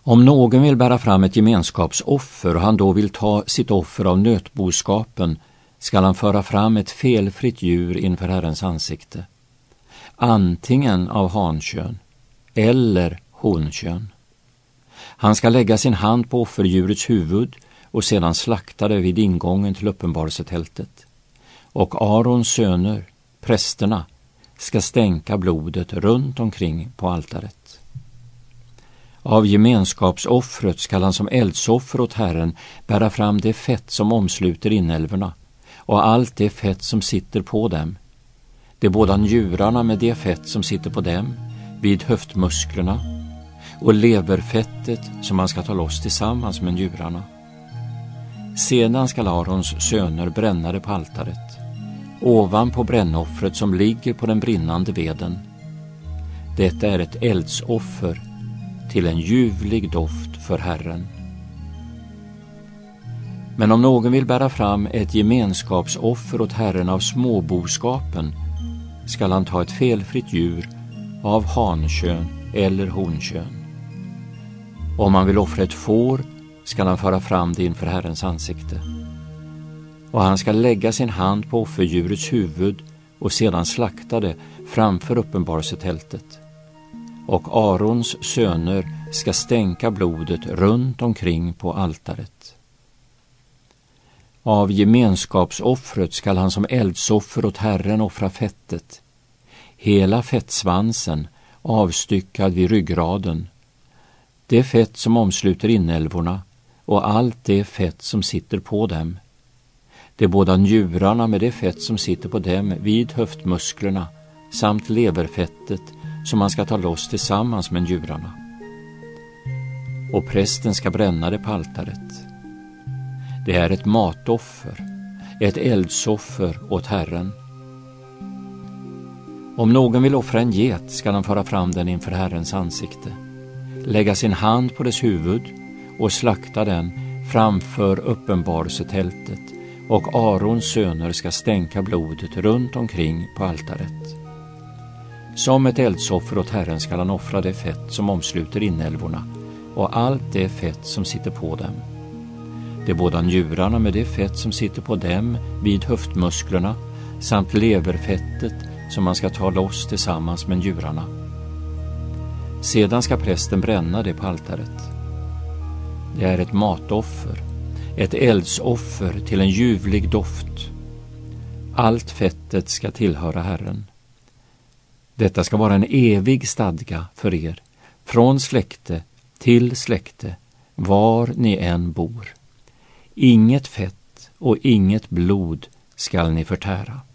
Om någon vill bära fram ett gemenskapsoffer och han då vill ta sitt offer av nötboskapen, skall han föra fram ett felfritt djur inför Herrens ansikte, antingen av hankön eller honkön. Han ska lägga sin hand på offerdjurets huvud och sedan slakta det vid ingången till uppenbarelsetältet. Och Arons söner, prästerna, ska stänka blodet runt omkring på altaret. Av gemenskapsoffret skall han som eldsoffer åt Herren bära fram det fett som omsluter inälvorna och allt det fett som sitter på dem, de båda njurarna med det fett som sitter på dem vid höftmusklerna och leverfettet som man ska ta loss tillsammans med njurarna. Sedan skall Arons söner bränna det på altaret, ovanpå brännoffret som ligger på den brinnande veden. Detta är ett eldsoffer till en ljuvlig doft för Herren. Men om någon vill bära fram ett gemenskapsoffer åt Herren av småboskapen, skall han ta ett felfritt djur av hankön eller honkön. Om han vill offra ett får, skall han föra fram det inför Herrens ansikte. Och han ska lägga sin hand på offerdjurets huvud och sedan slakta det framför uppenbarelsetältet. Och Arons söner ska stänka blodet runt omkring på altaret. Av gemenskapsoffret skall han som eldsoffer åt Herren offra fettet, hela fettsvansen avstyckad vid ryggraden, det fett som omsluter inälvorna och allt det fett som sitter på dem, de båda njurarna med det fett som sitter på dem vid höftmusklerna samt leverfettet som man ska ta loss tillsammans med njurarna. Och prästen ska bränna det på altaret. Det är ett matoffer, ett eldsoffer åt Herren. Om någon vill offra en get ska han föra fram den inför Herrens ansikte, lägga sin hand på dess huvud och slakta den framför uppenbarelsetältet, och Arons söner ska stänka blodet runt omkring på altaret. Som ett eldsoffer åt Herren ska han offra det fett som omsluter inälvorna och allt det fett som sitter på dem, de båda njurarna med det fett som sitter på dem vid höftmusklerna samt leverfettet som man ska ta loss tillsammans med njurarna. Sedan ska prästen bränna det på altaret. Det är ett matoffer, ett eldsoffer till en ljuvlig doft. Allt fettet ska tillhöra Herren. Detta ska vara en evig stadga för er, från släkte till släkte, var ni än bor. Inget fett och inget blod skall ni förtära.